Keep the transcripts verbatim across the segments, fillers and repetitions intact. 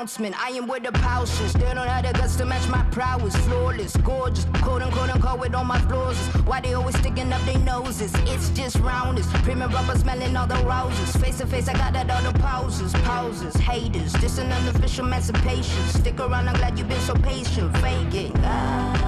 announcement. I am where the pouches. They don't have the guts to match my prowess. Flawless, gorgeous, quote unquote unquote with all my flaws. Why they always sticking up their noses? It's just roundness. Premium rubber smelling all the roses. Face to face, I got that all the pauses. Pauses, haters. This an unofficial emancipation. Stick around, I'm glad you've been so patient. Fake it. Ah.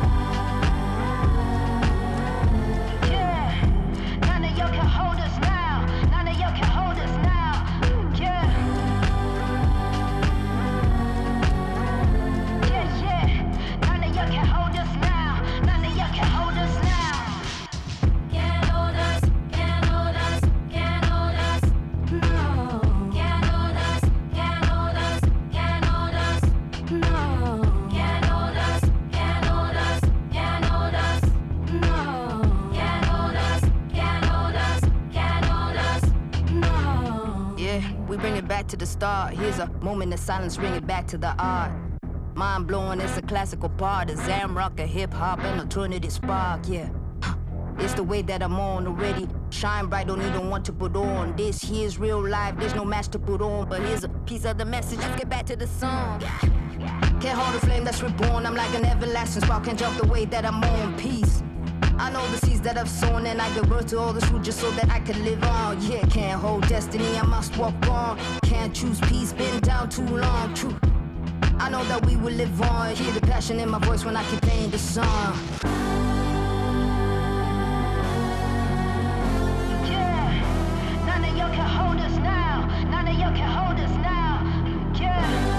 To the start, here's a moment of silence, bring it back to the art. Mind blowing, it's a classical part of Zam rock, a hip hop, and alternative spark, yeah. It's the way that I'm on already. Shine bright, don't even want to put on. This here's real life, there's no match to put on. But here's a piece of the message, let's get back to the song. Can't hold the flame that's reborn, I'm like an everlasting spark, can't jump the way that I'm on. Peace. I know the seeds that I've sown, and I give birth to all this fruit just so that I can live on. Yeah, can't hold destiny, I must walk on. Can't choose peace, been down too long. True, I know that we will live on. Hear the passion in my voice when I keep playing the song. Yeah, none of y'all can hold us now. None of y'all can hold us now. Yeah.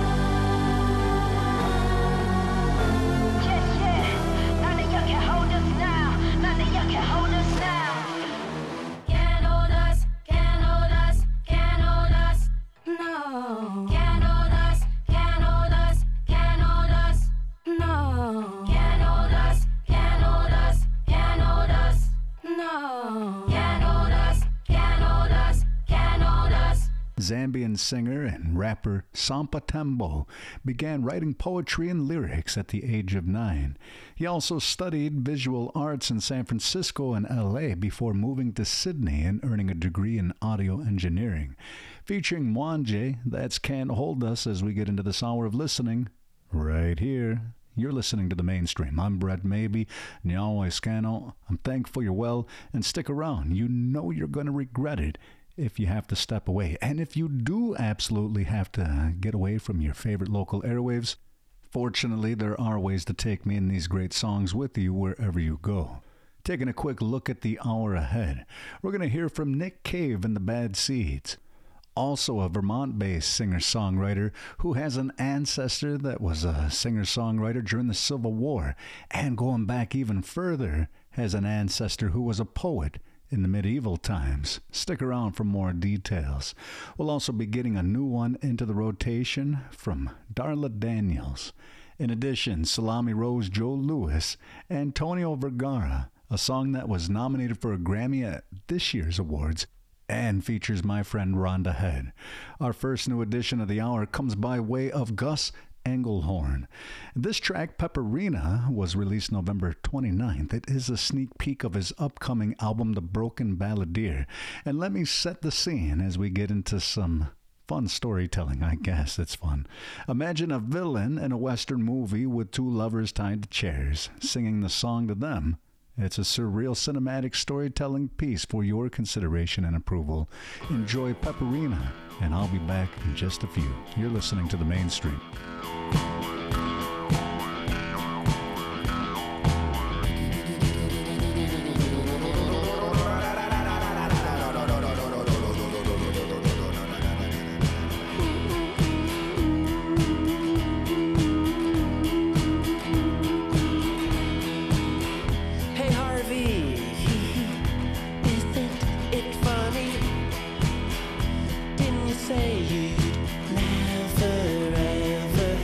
Zambian singer and rapper Sampa Tembo began writing poetry and lyrics at the age of nine. He also studied visual arts in San Francisco and L A before moving to Sydney and earning a degree in audio engineering. Featuring Mwanje, that's Can't Hold Us as we get into this hour of listening right here. You're listening to The Mainstream. I'm Brett Maybe. Nyawa Scano. I'm thankful you're well, and stick around. You know you're going to regret it if you have to step away. And if you do absolutely have to get away from your favorite local airwaves, fortunately, there are ways to take me and these great songs with you wherever you go. Taking a quick look at the hour ahead, we're going to hear from Nick Cave and the Bad Seeds. Also a Vermont-based singer-songwriter who has an ancestor that was a singer-songwriter during the Civil War, and going back even further, has an ancestor who was a poet in the medieval times. Stick around for more details. We'll also be getting a new one into the rotation from Darla Daniels. In addition, Salami Rose Joe Lewis, Antonio Vergara, a song that was nominated for a Grammy at this year's awards, and features my friend Rhonda Head. Our first new edition of the hour comes by way of Gus Engelhorn. This track, Pepperina, was released November twenty-ninth. It is a sneak peek of his upcoming album, The Broken Balladeer. And let me set the scene as we get into some fun storytelling. I guess it's fun. Imagine a villain in a Western movie with two lovers tied to chairs, singing the song to them. It's a surreal cinematic storytelling piece for your consideration and approval. Enjoy Pepperina, and I'll be back in just a few. You're listening to The Mainstream. Say you'd never ever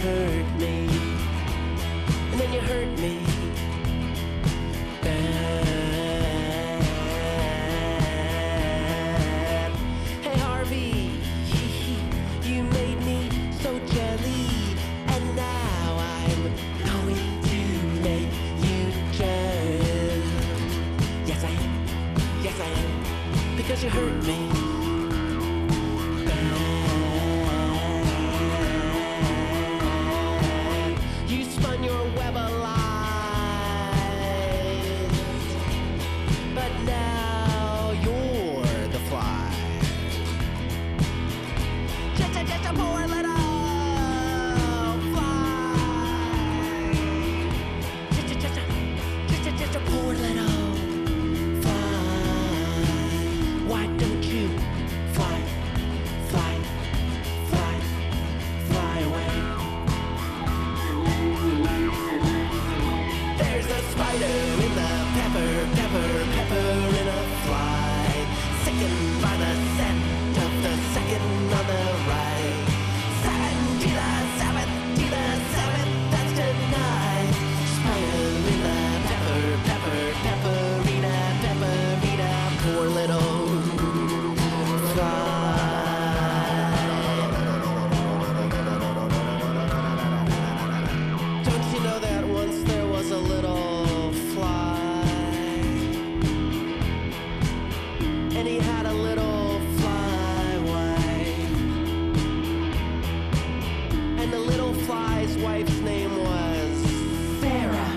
his wife's name was Sarah.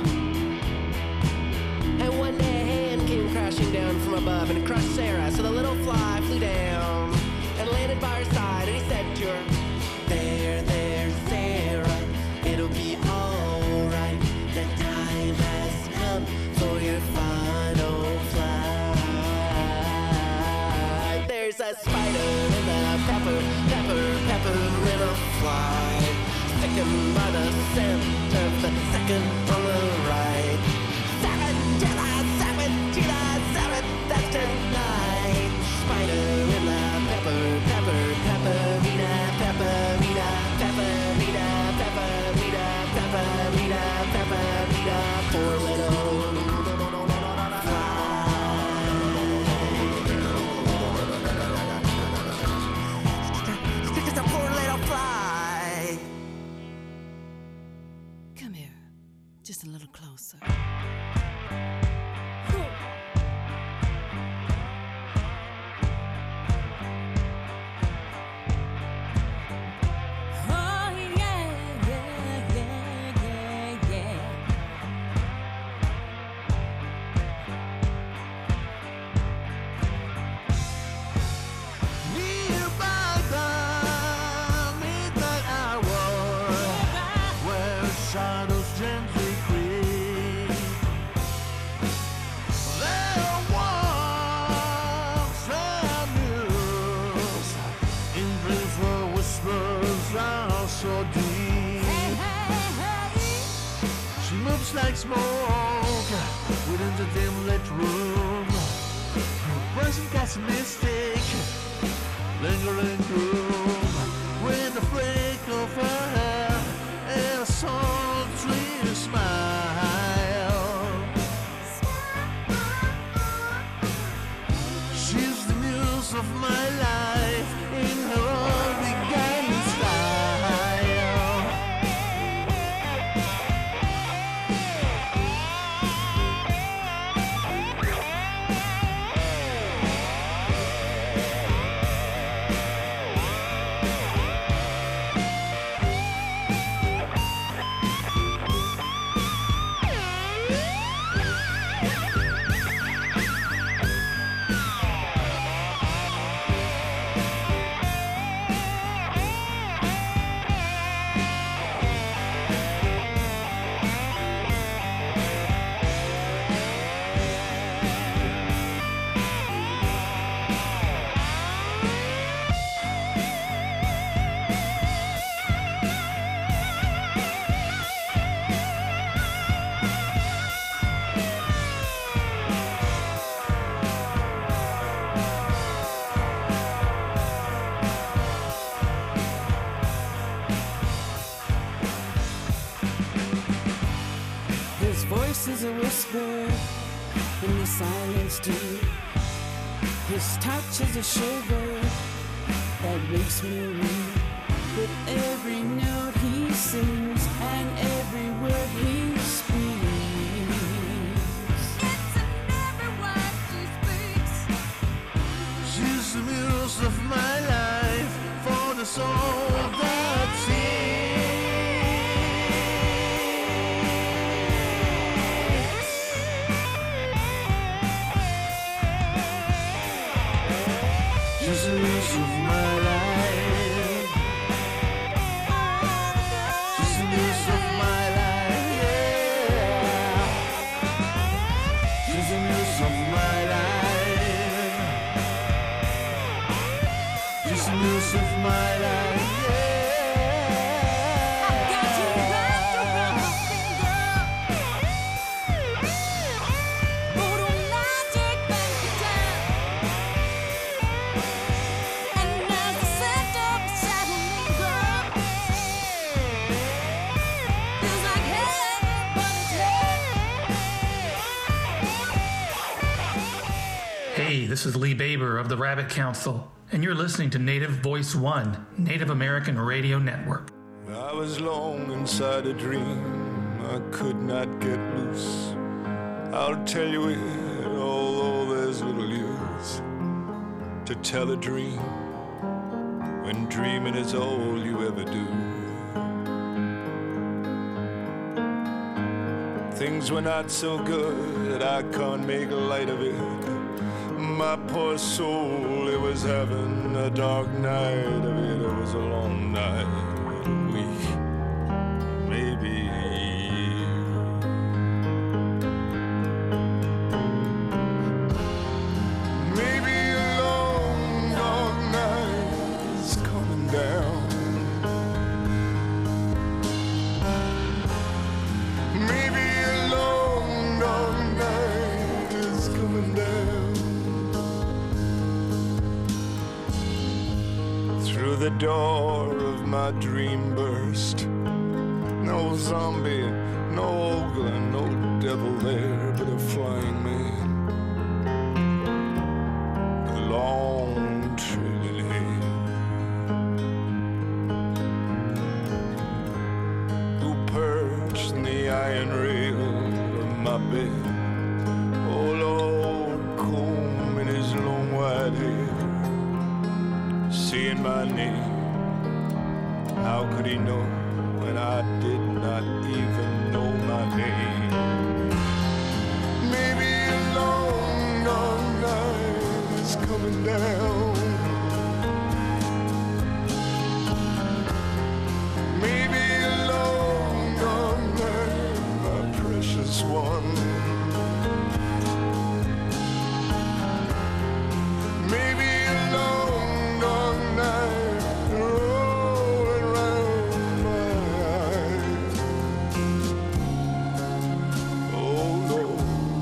And one day a hand came crashing down from above and it crushed Sarah. So the little fly flew down and landed by her side, and he said to her, "There, there, Sarah, it'll be alright. The time has come for your final flight." There's a spider in the pepper, pepper, pepper little fly, sticking by the scent of the second on the right. Seven to the seven to the seven, that's tonight. Spider in the pepper, pepper, pepperina, pepperina, pepperina, pepperina, pepperina, pepperina, poor little fly. It's a poor little fly. Come here, just a little closer. Like smoke within the dim lit room. Her present gets a mystic, lingering gloom, with a flick of her hair and a sultry smile. She's the muse of my life in her own beguiling style. Is a whisper in the silence too. His touch is a shiver that makes me weak. With every note he sings and every word he speaks, it's in every word he speaks. She's the muse of my life for the soul that sings. She's the muse of my life. She's the muse of my life, yeah. She's the muse of my life. She's the muse of my life, yeah. I got you wrapped around my finger. Voodoo magic bends me down. And as the scent of a shadow lingers, feels like heaven but it's Hey, this is Lee Baber of the Rabbit Council, and you're listening to Native Voice One, Native American Radio Network. I was long inside a dream I could not get loose. I'll tell you it, although there's little use to tell a dream when dreaming is all you ever do. things were not so good, I can't make light of it. My poor soul, it was having a dark night of it. It was a long night, a week, maybe a year. Maybe a long, dark night is coming down. Maybe a long, dark night is coming down. Through the door of my dream burst. No zombie, no ogre, no devil there, but a flying man with long trailing hair, who perched in the iron rail of my bed. Oh Lord, comb in his long white hair, seeing my name. How could he know when I did not even know my name? Maybe a long, long night is coming down. Maybe a long, long night, my precious one. Maybe a long, long night rolling round my eyes. Oh Lord.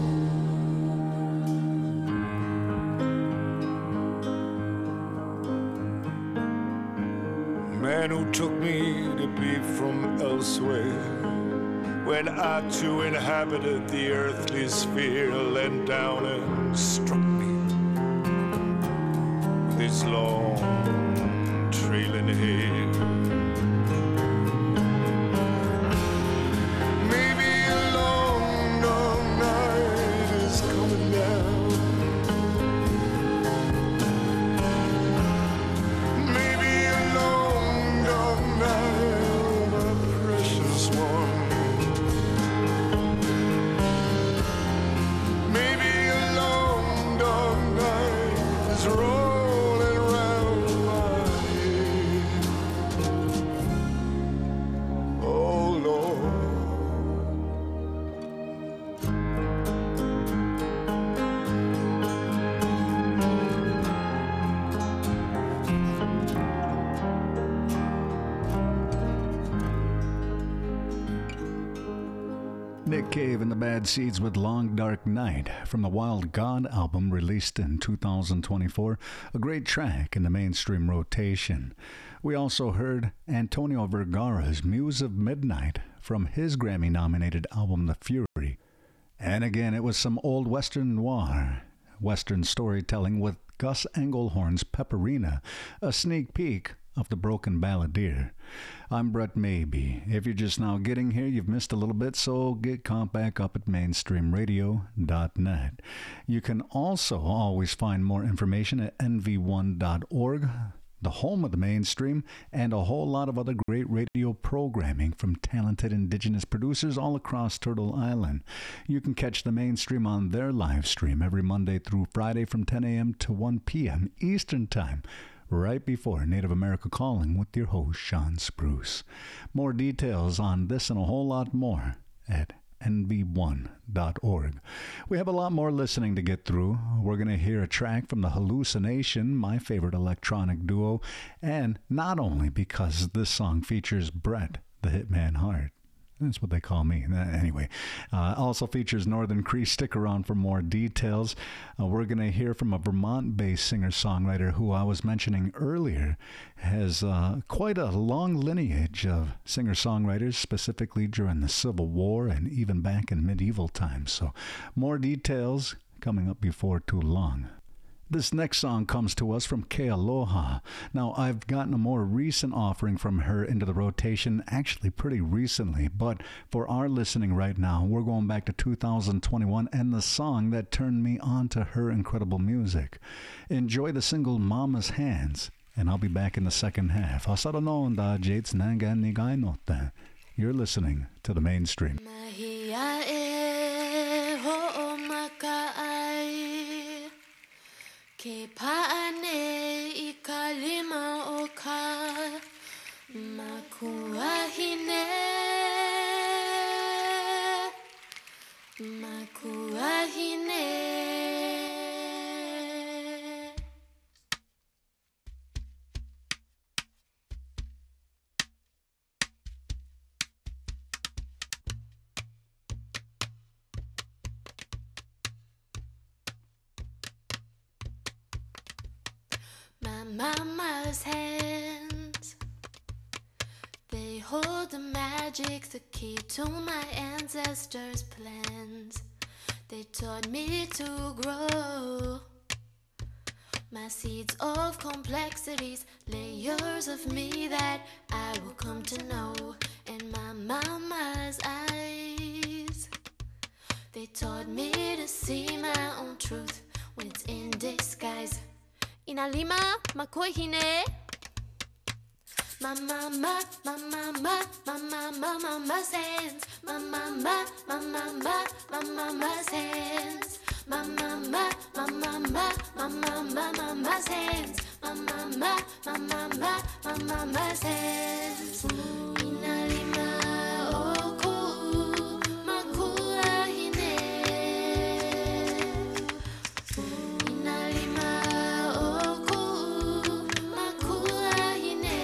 Man who took me to be from elsewhere, when I too inhabited the earthly sphere, leant down and struck me with his long trailing hair. Maybe a long, long night is coming down. Maybe a long, long night, my precious one. Maybe a long, dark night is rolling round my head. Oh Lord. Nick Cave and the Bad Seeds with Long Dark Night from the Wild God album released in two thousand twenty-four, a great track in the mainstream rotation. We also heard Antonio Vergara's Muse of Midnight from his Grammy-nominated album The Fury. And again, it was some old Western noir, Western storytelling with Gus Engelhorn's Pepperina, a sneak peek of The Broken Balladeer. I'm Brett Maybe. If you're just now getting here, you've missed a little bit, so get caught back up at mainstream radio dot net. You can also always find more information at N V one dot org, the home of the mainstream, and a whole lot of other great radio programming from talented indigenous producers all across Turtle Island. You can catch the mainstream on their live stream every Monday through Friday from ten a.m. to one p.m. Eastern Time, right before Native America Calling with your host, Sean Spruce. More details on this and a whole lot more at N V one dot org. We have a lot more listening to get through. We're going to hear a track from The Hallucination, my favorite electronic duo, and not only because this song features Brett, the Hitman Hart. That's what they call me. Anyway, uh, also features Northern Cree. Stick around for more details. Uh, we're going to hear from a Vermont-based singer-songwriter who I was mentioning earlier has uh, quite a long lineage of singer-songwriters, specifically during the Civil War and even back in medieval times. So more details coming up before too long. This next song comes to us from Kealoha. Now, I've gotten a more recent offering from her into the rotation, actually pretty recently, but for our listening right now, we're going back to two thousand twenty-one and the song that turned me on to her incredible music. Enjoy the single Mama's Hands, and I'll be back in the second half. You're listening to the mainstream. Mahiae Ke paane I kalima o ka makuahine makuahine. My mama's hands, they hold the magic, the key to my ancestors' plans. They taught me to grow my seeds of complexities, layers of me that I will come to know. In my mama's eyes, they taught me to see my own truth when it's in disguise. Inalima makuahine. My mama, my mama, my mama, mama's hands. My mama, my mama, my mama's hands. My mama, my mama, my mama, mama's hands. My mama, my mama, my mama's hands. Inalima oku makuahine. Inalima oku makuahine.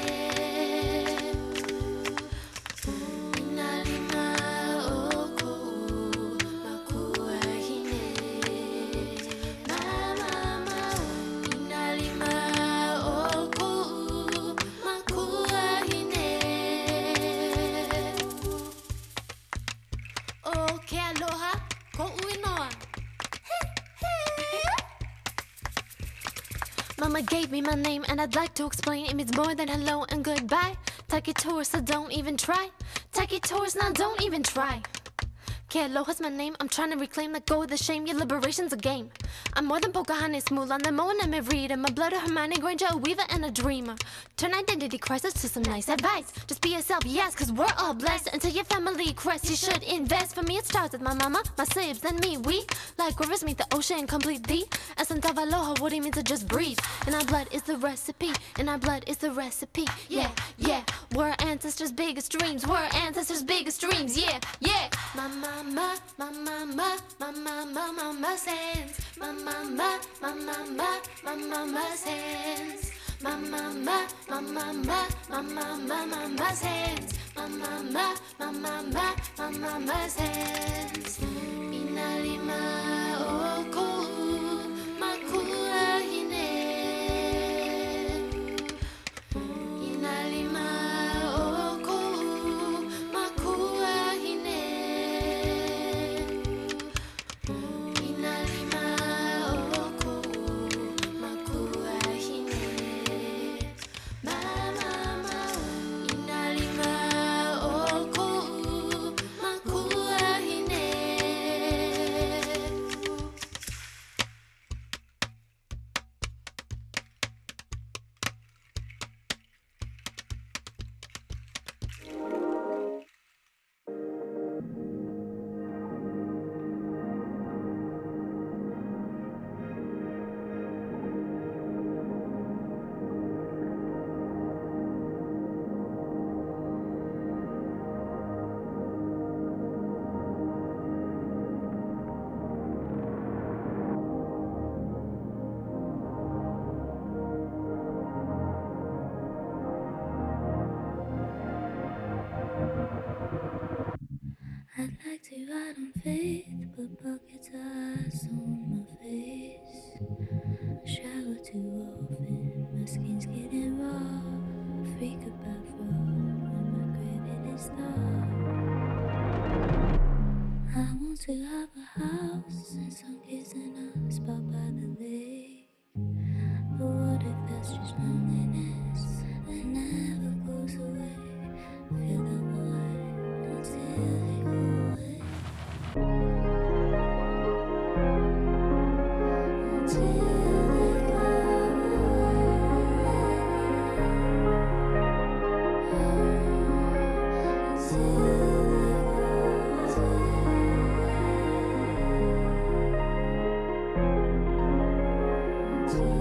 Inalima oku makuahine. Mama, inalima oku makuahine. Oh, ke aloha, ko uinoa. Mama gave me my name and I'd like to explain it means more than hello and goodbye. Take tours, so don't even try. Take tours, now don't even try. Que aloha's my name, I'm trying to reclaim, let go of the shame, your liberation's a game. I'm more than Pocahontas, Mulan, the Moana, and Merida. My blood, a Hermione Granger, a weaver, and a dreamer. Turn identity crisis to some nice advice. Just be yourself, yes, cause we're all blessed. Until your family crest, you should invest. For me, it starts with my mama, my sibs, then me. We, like rivers, meet the ocean, complete the essence of aloha, what it means to just breathe. In our blood is the recipe, in our blood is the recipe. Yeah, yeah, we're ancestors' biggest dreams. We're ancestors' biggest dreams, yeah, yeah. My mama, my mama, my mama, mama's hands. My mama, my mama, my mama's hands. My mama, my mama, my mama, mama's hands. My mama, my mama, my mama's hands. Inalima oku makuahine. Inalima oku makuahine. Inalima oku makuahine. Mama, inalima oku makuahine. I'd like to ride on faith, but buckets of ice on my face. I shower too often, my skin's getting raw. I freak about fraud when my credit is thought. I want to have a house and some kids in a spot by the lake. But what if that's just loneliness that never goes away? Feel the void until they go away. Until they go away. Until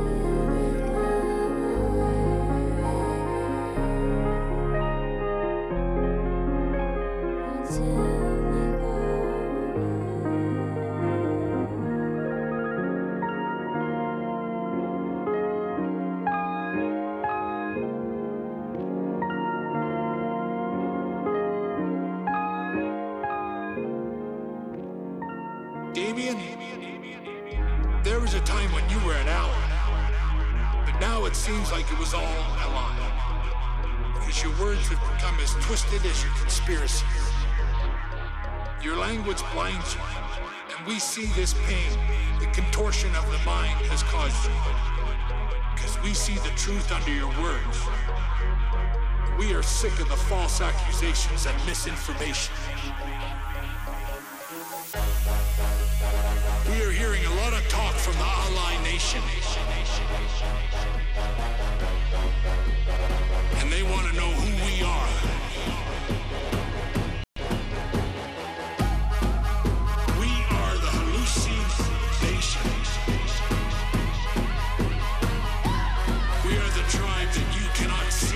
Damien, there was a time when you were an ally, but now it seems like it was all a lie, because your words have become as twisted as your conspiracy. Your language blinds you, and we see this pain the contortion of the mind has caused you, because we see the truth under your words. We are sick of the false accusations and misinformation. We are hearing a lot of talk from the ally nation. And they want to know who we are. We are the hallucination. We are the tribe that you cannot see.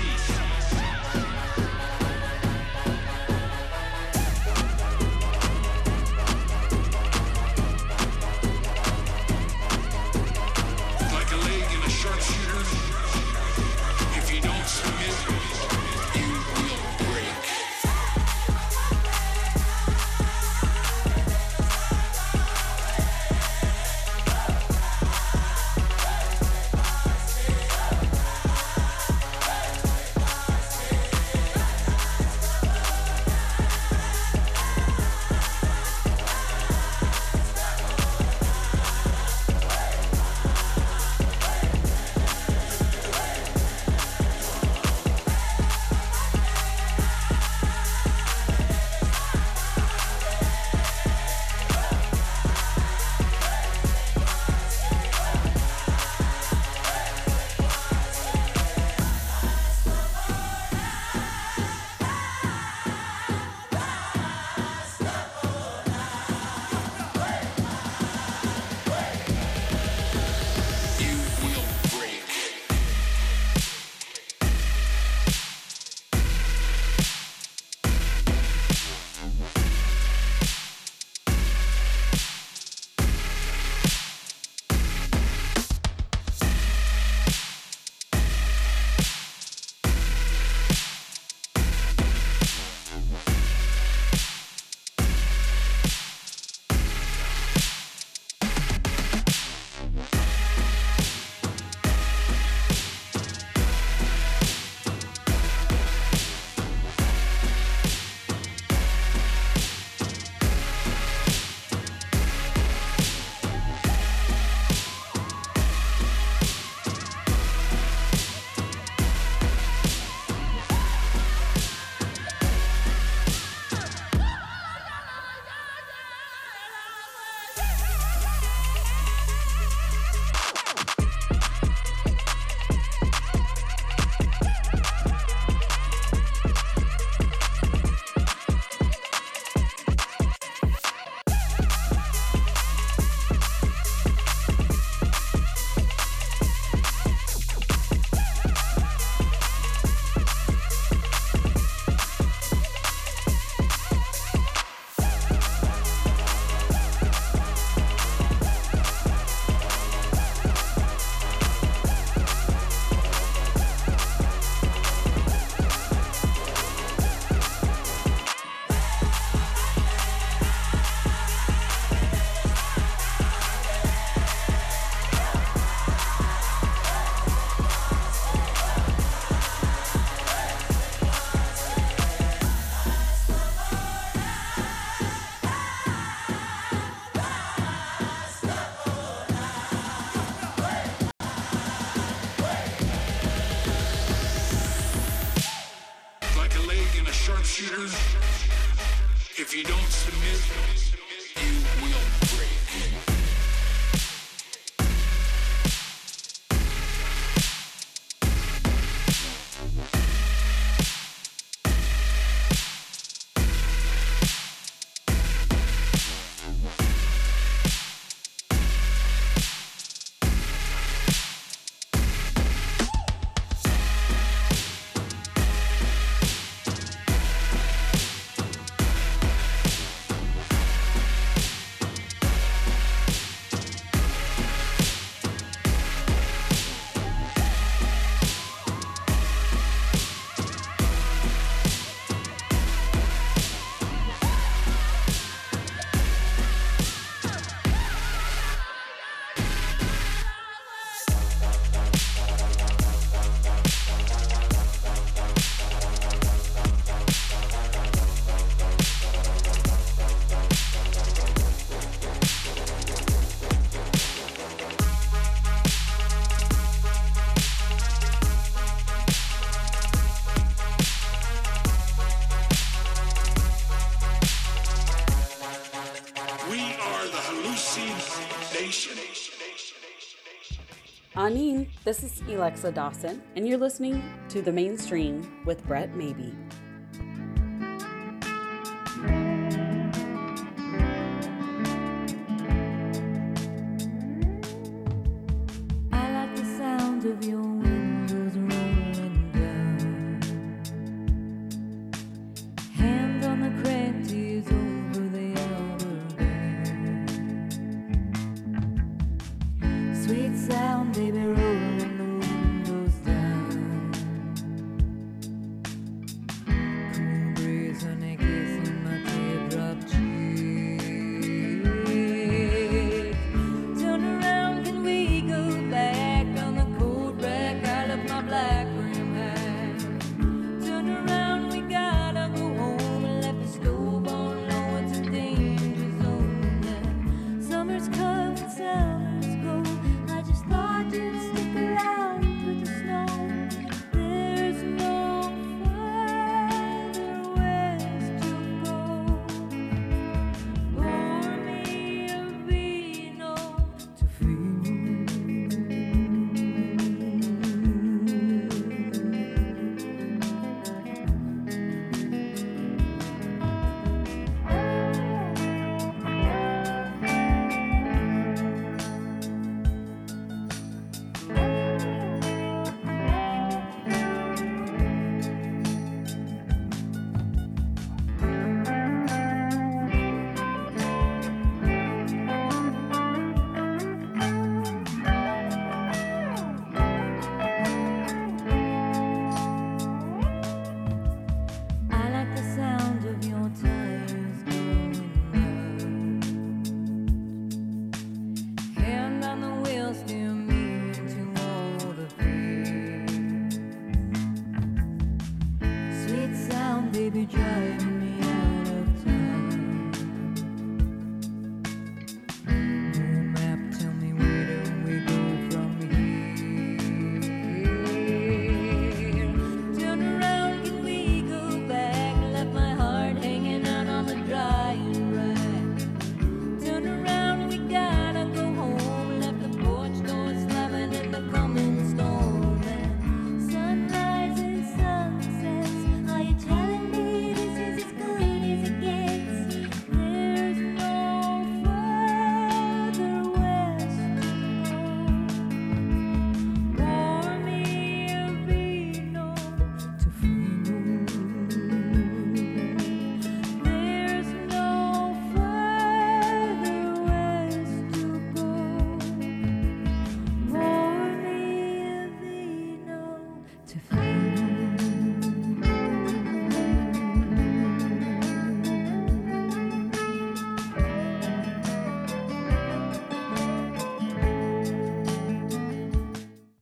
If you don't submit, you will break. nation. Anin, this is Alexa Dawson, and you're listening to The Mainstream with Brett Maybe.